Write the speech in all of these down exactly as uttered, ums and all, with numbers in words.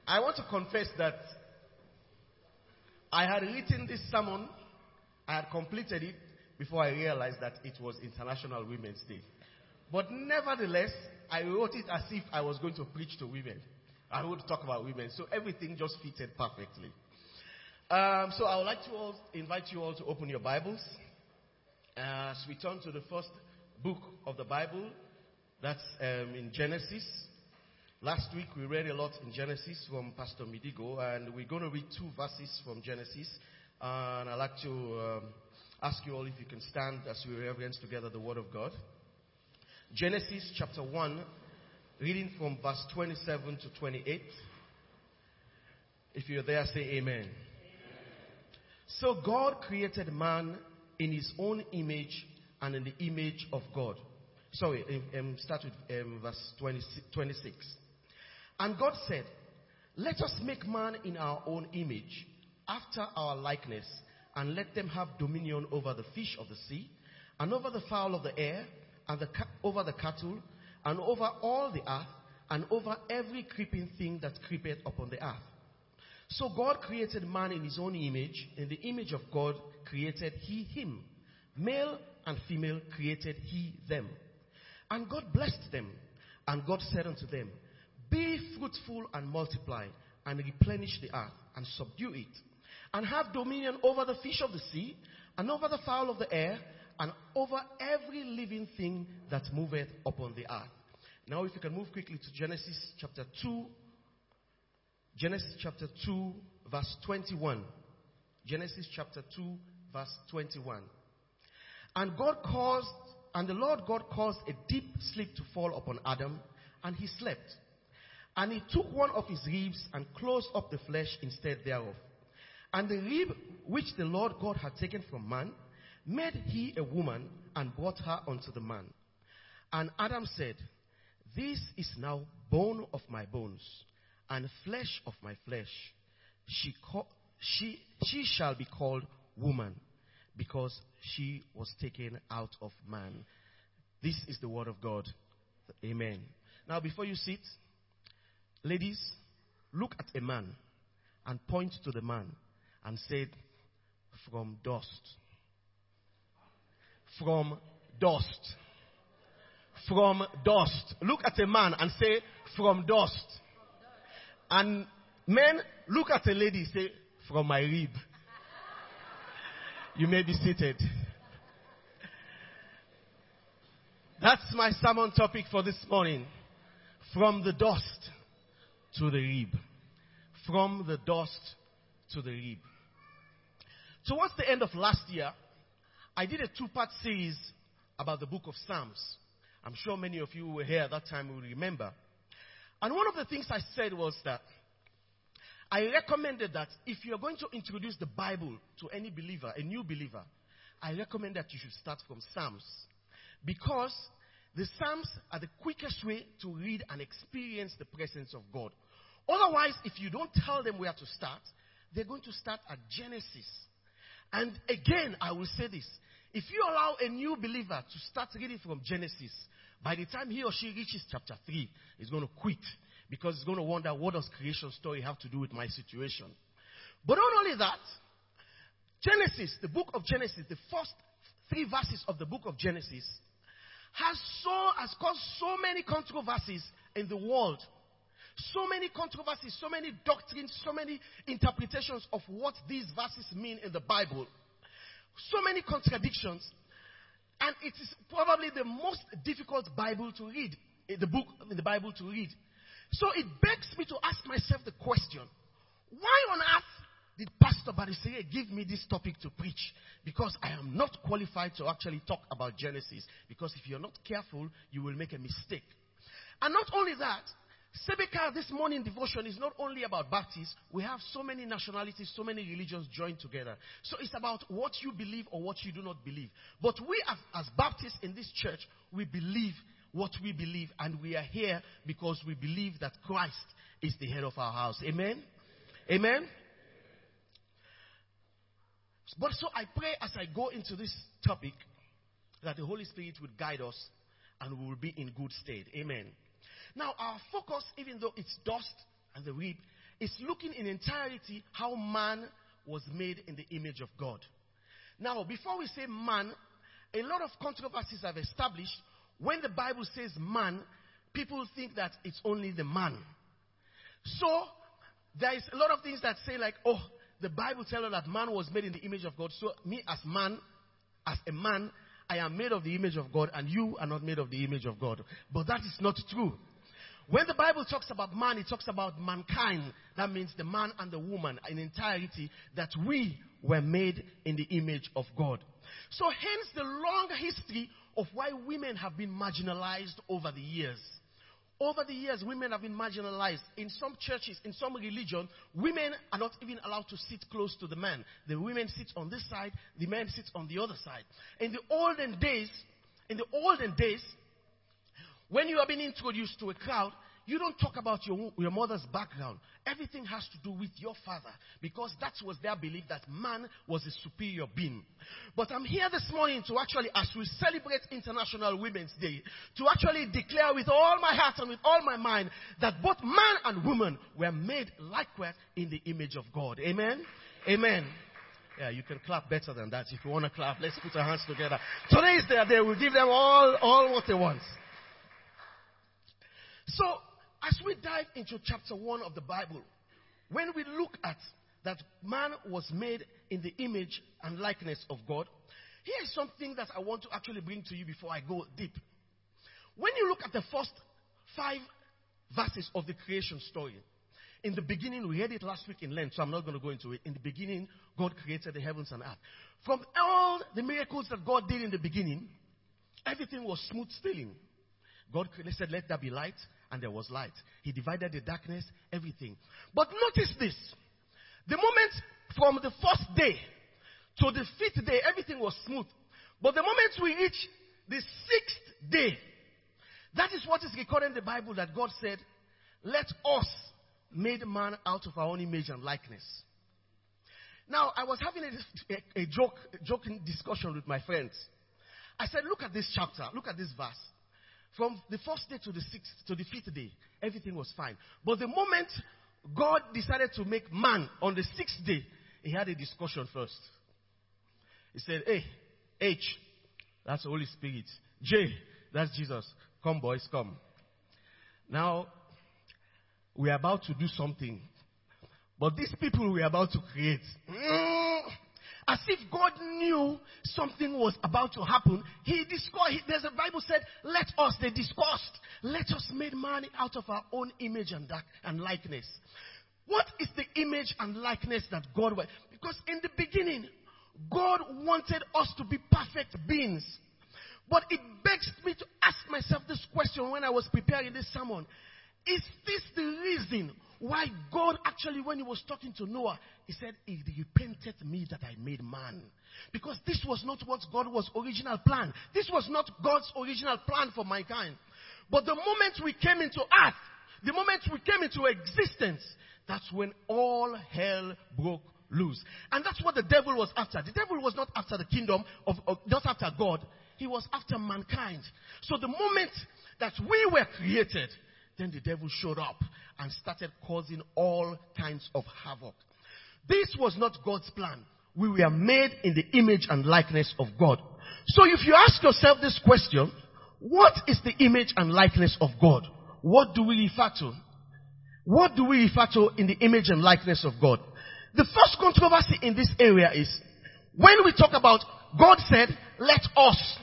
I want to confess that I had written this sermon, I had completed it before I realized that it was International Women's Day. But nevertheless, I wrote it as if I was going to preach to women. I would talk about women. So everything just fitted perfectly. Um, so I would like to all invite you all to open your Bibles. As we turn to the first book of the Bible, that's um, in Genesis. Last week we read a lot in Genesis from Pastor Midigo, and we're going to read two verses from Genesis. And I'd like to um, ask you all if you can stand as we reverence together the Word of God. Genesis chapter one, reading from verse twenty-seven to twenty-eight. If you're there, say amen. Amen. So God created man in his own image and in the image of God. Sorry, um, start with um, verse twenty-six. And God said, let us make man in our own image, after our likeness, and let them have dominion over the fish of the sea, and over the fowl of the air, and the ca- over the cattle, and over all the earth, and over every creeping thing that creepeth upon the earth. So God created man in his own image. In the image of God created he him. Male and female created he them. And God blessed them. And God said unto them, be fruitful and multiply, and replenish the earth, and subdue it, and have dominion over the fish of the sea, and over the fowl of the air, and over every living thing that moveth upon the earth. Now if you can move quickly to Genesis chapter two. Genesis chapter two, verse twenty-one. Genesis chapter two, verse twenty-one. And God caused, and the Lord God caused a deep sleep to fall upon Adam, and he slept. And he took one of his ribs and closed up the flesh instead thereof. And the rib which the Lord God had taken from man, made he a woman, and brought her unto the man. And Adam said, this is now bone of my bones, and flesh of my flesh. She, co- she, she shall be called woman, because she was taken out of man. This is the word of God. Amen. Now before you sit, ladies, look at a man and point to the man and say, from dust. From dust. From dust. Look at a man and say, from dust. And men, look at a lady, say, from my rib. You may be seated. That's my sermon topic for this morning. From the dust to the rib. From the dust to the rib. Towards the end of last year, I did a two-part series about the book of Psalms. I'm sure many of you who were here at that time will remember. And one of the things I said was that I recommended that if you're going to introduce the Bible to any believer, a new believer, I recommend that you should start from Psalms. Because the Psalms are the quickest way to read and experience the presence of God. Otherwise, if you don't tell them where to start, they're going to start at Genesis. And again, I will say this. If you allow a new believer to start reading from Genesis, by the time he or she reaches chapter three, he's going to quit. Because he's going to wonder, what does creation story have to do with my situation? But not only that, Genesis, the book of Genesis, the first three verses of the book of Genesis, has so has caused so many controversies in the world. So many controversies, so many doctrines, so many interpretations of what these verses mean in the Bible. So many contradictions. And it is probably the most difficult Bible to read, the book in the Bible to read. So it begs me to ask myself the question, why on earth did Pastor Bariseye give me this topic to preach? Because I am not qualified to actually talk about Genesis. Because if you're not careful, you will make a mistake. And not only that, Sebeka, this morning devotion is not only about Baptists. We have so many nationalities, so many religions joined together. So it's about what you believe or what you do not believe. But we as, as Baptists in this church, we believe what we believe, and we are here because we believe that Christ is the head of our house. Amen? Amen? But so I pray as I go into this topic that the Holy Spirit would guide us and we will be in good stead. Amen. Now, our focus, even though it's dust and the rib, is looking in entirety how man was made in the image of God. Now, before we say man, a lot of controversies have established. When the Bible says man, people think that it's only the man. So, there is a lot of things that say like, oh, the Bible tells us that man was made in the image of God. So, me as man, as a man, I am made of the image of God, and you are not made of the image of God. But that is not true. When the Bible talks about man, it talks about mankind. That means the man and the woman in entirety, that we were made in the image of God. So hence the long history of why women have been marginalized over the years. Over the years, women have been marginalized. In some churches, in some religion, women are not even allowed to sit close to the men. The women sit on this side, the men sit on the other side. In the olden days, in the olden days, when you have been introduced to a crowd, you don't talk about your, your mother's background. Everything has to do with your father, because that was their belief that man was a superior being. But I'm here this morning to actually, as we celebrate International Women's Day, to actually declare with all my heart and with all my mind that both man and woman were made likewise in the image of God. Amen? Amen. Yeah, you can clap better than that. If you want to clap, let's put our hands together. Today is their day. We'll give them all, all what they want. So, as we dive into chapter one of the Bible, when we look at that man was made in the image and likeness of God, here's something that I want to actually bring to you before I go deep. When you look at the first five verses of the creation story, in the beginning, we read it last week in Lent, so I'm not going to go into it. In the beginning, God created the heavens and earth. From all the miracles that God did in the beginning, everything was smooth sailing. God said, let there be light, and there was light. He divided the darkness, everything. But notice this. The moment from the first day to the fifth day, everything was smooth. But the moment we reach the sixth day, that is what is recorded in the Bible, that God said, let us make man out of our own image and likeness. Now, I was having a, a, a joke, a joking discussion with my friends. I said, look at this chapter, look at this verse. From the first day to the sixth, to the fifth day, everything was fine. But the moment God decided to make man on the sixth day, he had a discussion first. He said, hey, H, that's the Holy Spirit. J, that's Jesus. Come, boys, come. Now, we're about to do something. But these people we're about to create, mm, as if God knew something was about to happen. He discussed, he, there's a Bible said, let us, they discussed, let us make man out of our own image and, that, and likeness. What is the image and likeness that God was? Because in the beginning, God wanted us to be perfect beings. But it begs me to ask myself this question when I was preparing this sermon. Is this the reason why God actually, when he was talking to Noah, he said, it repented me that I made man? Because this was not what God was original plan. This was not God's original plan for mankind. But the moment we came into earth, the moment we came into existence, that's when all hell broke loose. And that's what the devil was after. The devil was not after the kingdom, of, of not after God. He was after mankind. So the moment that we were created, then the devil showed up and started causing all kinds of havoc. This was not God's plan. We were made in the image and likeness of God. So if you ask yourself this question, what is the image and likeness of God? What do we refer to? What do we refer to in the image and likeness of God? The first controversy in this area is, when we talk about God said, let us.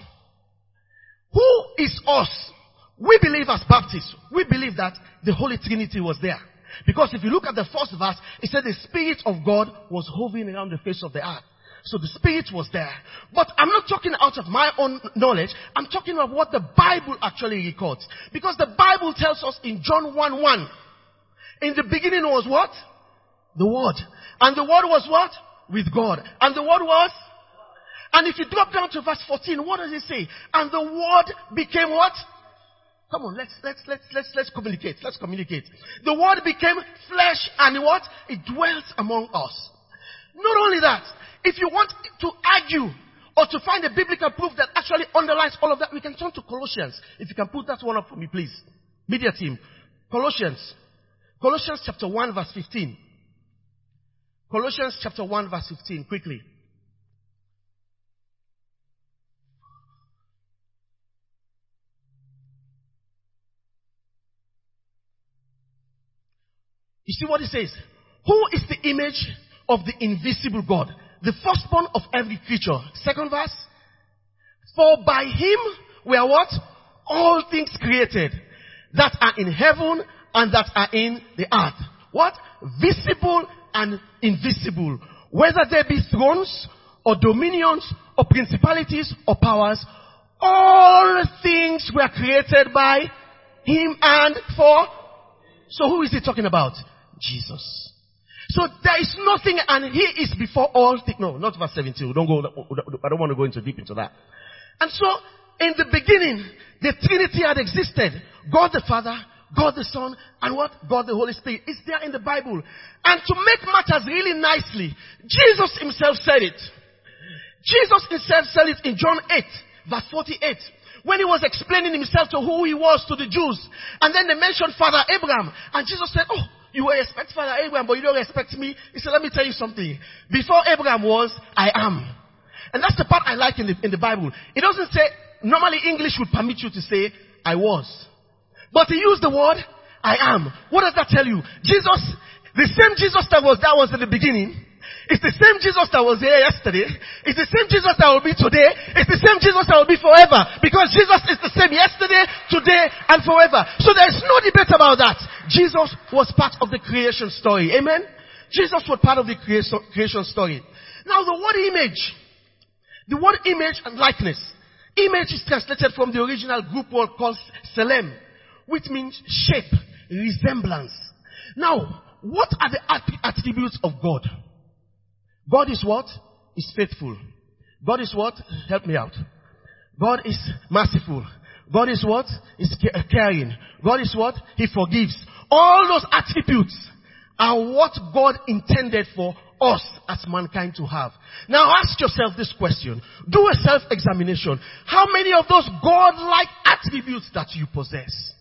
Who is us? We believe as Baptists, we believe that the Holy Trinity was there. Because if you look at the first verse, it said the Spirit of God was hovering around the face of the earth. So the Spirit was there. But I'm not talking out of my own knowledge. I'm talking about what the Bible actually records. Because the Bible tells us in John one one, in the beginning was what? The Word. And the Word was what? With God. And the Word was? And if you drop down to verse fourteen, what does it say? And the Word became what? Come on, let's, let's, let's, let's, let's communicate. Let's communicate. The Word became flesh and what? It dwelt among us. Not only that, if you want to argue or to find a biblical proof that actually underlines all of that, we can turn to Colossians. If you can put that one up for me, please. Media team. Colossians. Colossians chapter one verse fifteen. Colossians chapter one verse fifteen, quickly. You see what it says? Who is the image of the invisible God? The firstborn of every creature. Second verse. For by him were what? All things created that are in heaven and that are in the earth. What? Visible and invisible. Whether they be thrones or dominions or principalities or powers, all things were created by him and for. So who is he talking about? Jesus. So there is nothing, and he is before all things. No, not verse seventeen. Don't go, I don't want to go into deep into that. And so, in the beginning, the Trinity had existed. God the Father, God the Son, and what? God the Holy Spirit. It's there in the Bible. And to make matters really nicely, Jesus himself said it. Jesus himself said it in John eight, verse forty-eight. When he was explaining himself to who he was to the Jews. And then they mentioned Father Abraham. And Jesus said, oh, you will respect Father Abraham, but you don't respect me. He said, let me tell you something. Before Abraham was, I am. And that's the part I like in the, in the Bible. It doesn't say, normally English would permit you to say, I was. But he used the word, I am. What does that tell you? Jesus, the same Jesus that was that was in the beginning, it's the same Jesus that was here yesterday. It's the same Jesus that will be today. It's the same Jesus that will be forever. Because Jesus is the same yesterday, today, and forever. So there is no debate about that. Jesus was part of the creation story. Amen? Jesus was part of the creation story. Now the word image. The word image and likeness. Image is translated from the original Greek word called selem, which means shape, resemblance. Now, what are the attributes of God? God is what? Is faithful. God is what? Help me out. God is merciful. God is what? Is caring. God is what? He forgives. All those attributes are what God intended for us as mankind to have. Now ask yourself this question. Do a self-examination. How many of those God-like attributes that you possess?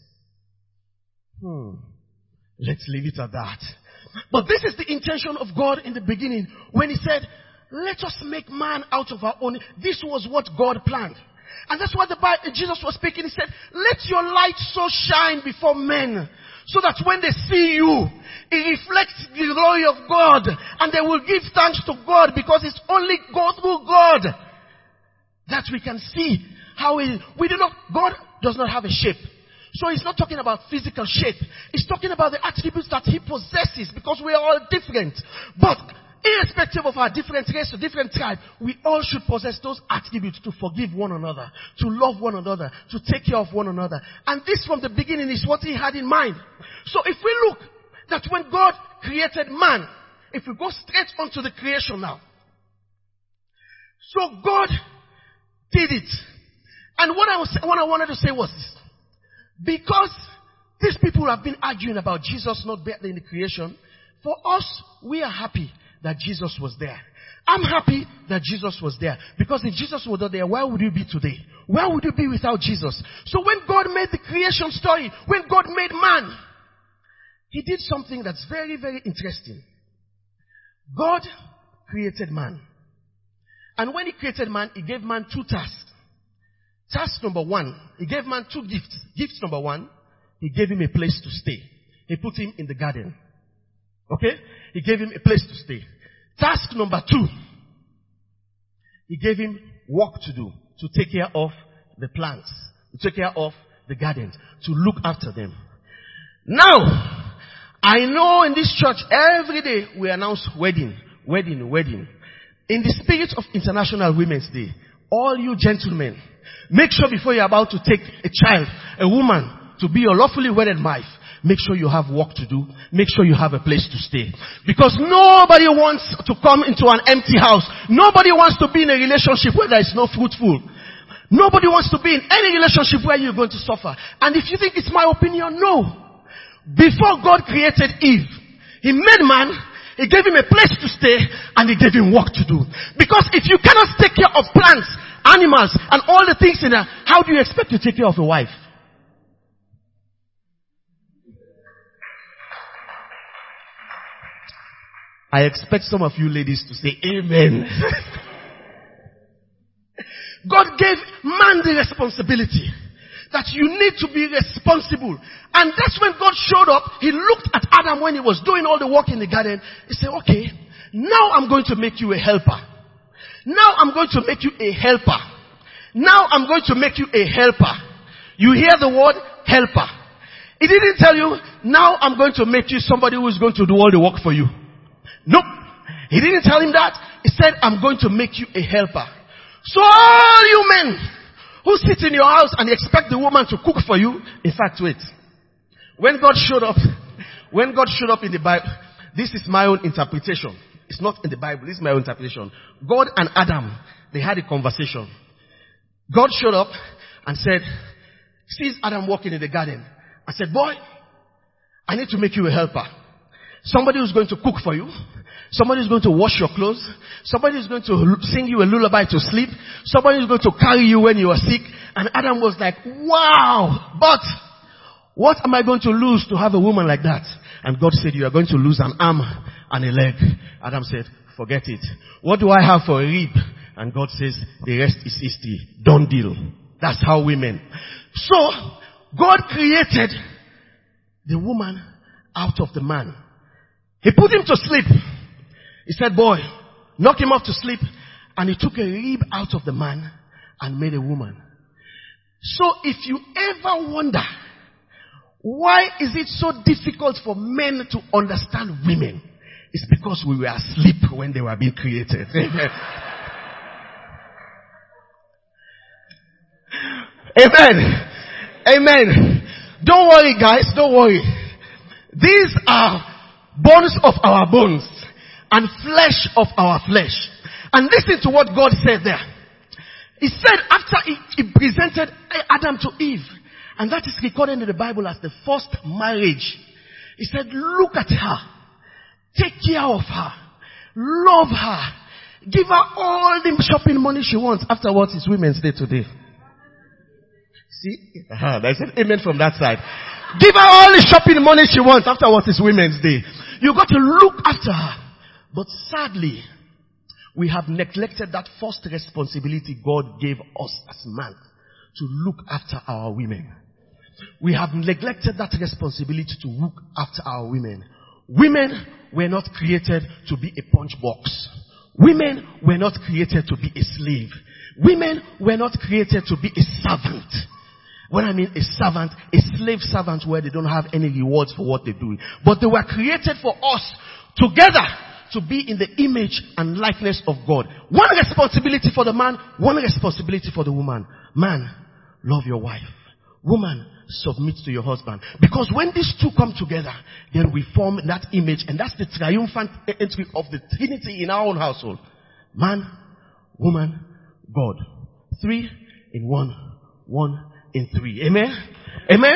Hmm. Let's leave it at that. But this is the intention of God in the beginning. When he said, let us make man out of our own. This was what God planned. And that's what the Bible, Jesus was speaking. He said, let your light so shine before men, so that when they see you, it reflects the glory of God. And they will give thanks to God, because it's only go through God that we can see how he, we do not, God does not have a shape. So he's not talking about physical shape. He's talking about the attributes that he possesses, because we are all different. But irrespective of our different race or different tribe, we all should possess those attributes to forgive one another, to love one another, to take care of one another. And this from the beginning is what he had in mind. So if we look that when God created man, if we go straight onto the creation now. So God did it. And what I was, what I wanted to say was this. Because these people have been arguing about Jesus not being in the creation, for us, we are happy that Jesus was there. I'm happy that Jesus was there. Because if Jesus was not there, where would you be today? Where would you be without Jesus? So when God made the creation story, when God made man, he did something that's very, very interesting. God created man. And when he created man, he gave man two tasks. Task number one, he gave man two gifts. Gift number one, he gave him a place to stay. He put him in the garden. Okay? He gave him a place to stay. Task number two, he gave him work to do, to take care of the plants, to take care of the gardens, to look after them. Now, I know in this church every day we announce wedding, wedding, wedding. In the spirit of International Women's Day, all you gentlemen, make sure before you're about to take a child, a woman, to be your lawfully wedded wife, make sure you have work to do. Make sure you have a place to stay. Because nobody wants to come into an empty house. Nobody wants to be in a relationship where there is no fruitful. Nobody wants to be in any relationship where you're going to suffer. And if you think it's my opinion, no. Before God created Eve, he made man, he gave him a place to stay, and he gave him work to do. Because if you cannot take care of plants, animals, and all the things in there, how do you expect to take care of a wife? I expect some of you ladies to say amen. God gave man the responsibility that you need to be responsible. And that's when God showed up. He looked at Adam when he was doing all the work in the garden. He said, okay, now I'm going to make you a helper. Now I'm going to make you a helper. Now I'm going to make you a helper. You hear the word helper. He didn't tell you, now I'm going to make you somebody who is going to do all the work for you. Nope. He didn't tell him that. He said, I'm going to make you a helper. So all you men who sit in your house and expect the woman to cook for you, in fact, wait. When God showed up, when God showed up in the Bible, this is my own interpretation. It's not in the Bible, this is my own interpretation. God and Adam, they had a conversation. God showed up and said, sees Adam walking in the garden, and said, boy, I need to make you a helper. Somebody who's going to cook for you. Somebody who's going to wash your clothes. Somebody who's going to sing you a lullaby to sleep. Somebody who's going to carry you when you are sick. And Adam was like, wow, but what am I going to lose to have a woman like that? And God said, you are going to lose an arm and a leg. Adam said, forget it. What do I have for a rib? And God says, the rest is easy. Done deal. That's how women. So, God created the woman out of the man. He put him to sleep. He said, boy, knock him off to sleep. And he took a rib out of the man and made a woman. So if you ever wonder, why is it so difficult for men to understand women? It's because we were asleep when they were being created. Amen. Amen. Amen. Don't worry, guys. Don't worry. These are bones of our bones and flesh of our flesh. And listen to what God said there. He said after he, he presented Adam to Eve, and that is recorded in the Bible as the first marriage. He said, look at her. Take care of her. Love her. Give her all the shopping money she wants. Afterwards, it's Women's Day today. See? Uh-huh. I said amen from that side. Give her all the shopping money she wants. Afterwards, it's Women's Day. You got to look after her. But sadly, we have neglected that first responsibility God gave us as man, to look after our women. We have neglected that responsibility to look after our women. Women were not created to be a punch box. Women were not created to be a slave. Women were not created to be a servant. When I mean a servant, a slave servant where they don't have any rewards for what they do. But they were created for us together to be in the image and likeness of God. One responsibility for the man, one responsibility for the woman. Man, love your wife. Woman, submit to your husband. Because when these two come together, then we form that image, and that's the triumphant entry of the Trinity in our own household. Man, woman, God. Three in one. One in three. Amen? Amen?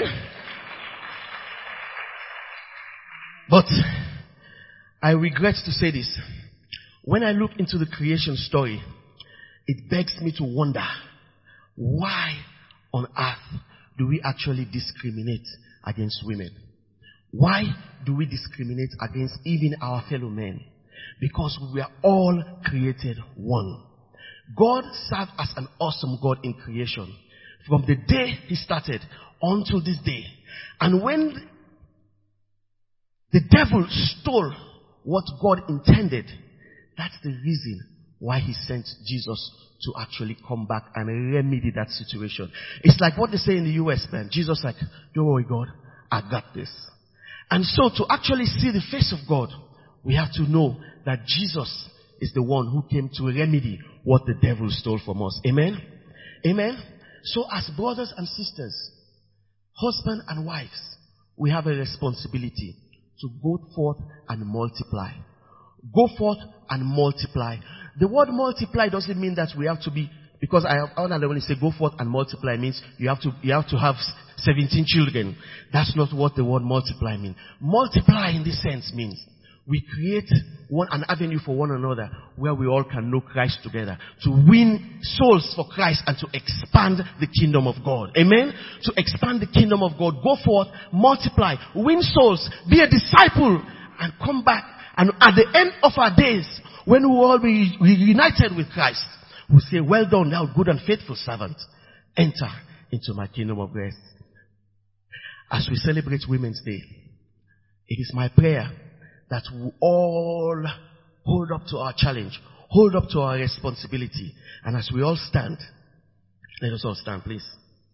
But I regret to say this. When I look into the creation story, it begs me to wonder, why on earth do we actually discriminate against women? Why do we discriminate against even our fellow men? Because we were all created one. God served as an awesome God in creation. From the day He started until this day. And when the devil stole what God intended, that's the reason why He sent Jesus to actually come back and remedy that situation. It's like what they say in the U S, man. Jesus like, don't worry, God, I got this. And so to actually see the face of God, we have to know that Jesus is the one who came to remedy what the devil stole from us. Amen? Amen? So as brothers and sisters, husband and wives, we have a responsibility to go forth and multiply. Go forth and multiply. The word multiply doesn't mean that we have to be, because I have, when you say go forth and multiply means you have to, you have to have seventeen children. That's not what the word multiply means. Multiply in this sense means we create one, an avenue for one another where we all can know Christ together. To win souls for Christ and to expand the kingdom of God. Amen? To expand the kingdom of God. Go forth, multiply, win souls, be a disciple, and come back And at the end of our days, when we will all be reunited with Christ, we'll say, well done, thou good and faithful servant. Enter into my kingdom of rest. As we celebrate Women's Day, it is my prayer that we all hold up to our challenge, hold up to our responsibility. And as we all stand, let us all stand, please.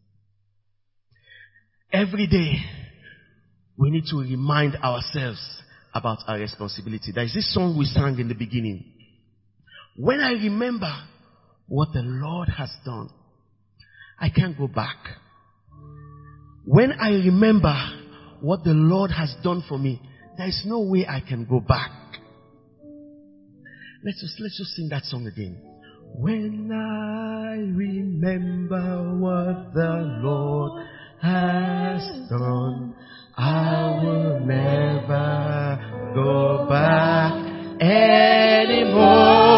Every day, we need to remind ourselves about our responsibility. There is this song we sang in the beginning. When I remember what the Lord has done, I can't go back. When I remember what the Lord has done for me, there is no way I can go back. Let's just, let's just sing that song again. When I remember what the Lord has done, I will never go back anymore.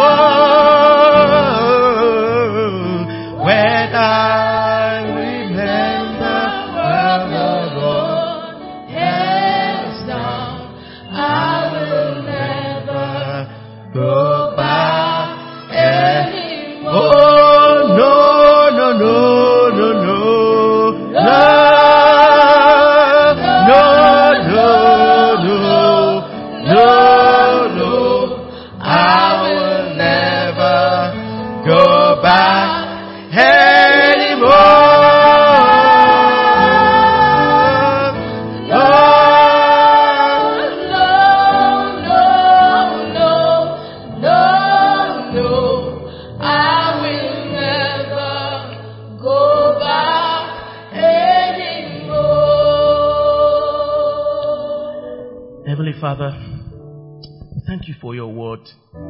When I remember what the Lord has done, I will never go back anymore. Oh, no, no, no, no, no, no. Father, thank you for your word.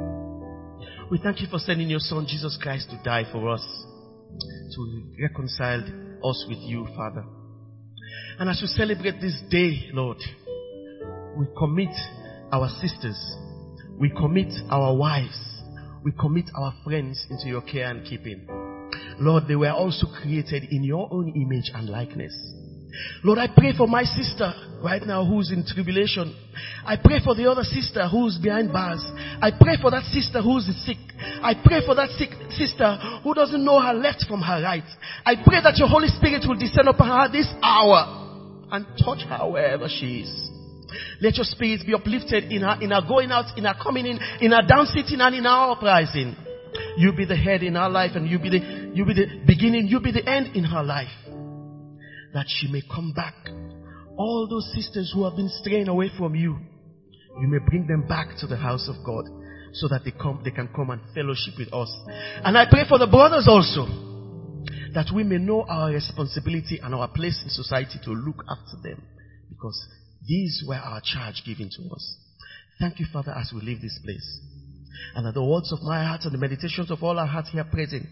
We thank you for sending your Son, Jesus Christ, to die for us, to reconcile us with you, Father. And as we celebrate this day, Lord, we commit our sisters, we commit our wives, we commit our friends into your care and keeping. Lord, they were also created in your own image and likeness. Lord, I pray for my sister right now who's in tribulation. I pray for the other sister who's behind bars. I pray for that sister who's sick. I pray for that sick sister who doesn't know her left from her right. I pray that your Holy Spirit will descend upon her this hour and touch her wherever she is. Let your spirit be uplifted in her, in her going out, in her coming in, in her down sitting and in her uprising. You be the head in her life, and you be the, you be the beginning, you be the end in her life. That she may come back. All those sisters who have been straying away from you, you may bring them back to the house of God, so that they come, they can come and fellowship with us. And I pray for the brothers also, that we may know our responsibility and our place in society to look after them, because these were our charge given to us. Thank you, Father, as we leave this place. And at the words of my heart and the meditations of all our hearts here present,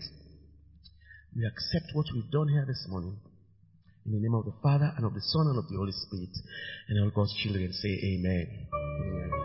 we accept what we've done here this morning. In the name of the Father, and of the Son, and of the Holy Spirit. And all God's children say amen. Amen.